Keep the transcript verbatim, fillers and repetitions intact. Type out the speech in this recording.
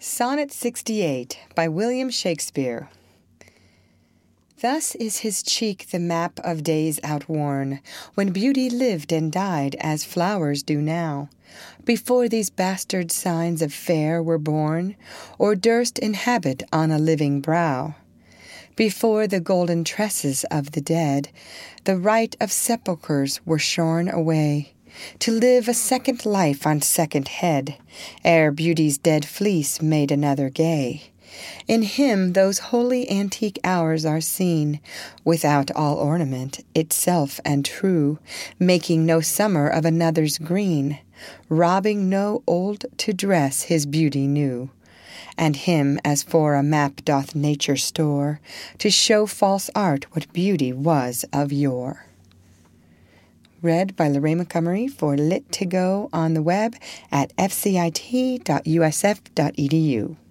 Sonnet sixty-eight by William Shakespeare. Thus is his cheek the map of days outworn, when beauty lived and died as flowers do now, before these bastard signs of fair were born, or durst inhabit on a living brow. Before the golden tresses of the dead, the right of sepulchres were shorn away, to live a second life on second head, ere beauty's dead fleece made another gay. In him those holy antique hours are seen, without all ornament, itself and true, making no summer of another's green, robbing no old to dress his beauty new. And him as for a map doth nature store, to show false art what beauty was of yore. Read by Lorraine Montgomery for Lit to Go on the web at f c i t dot u s f dot e d u.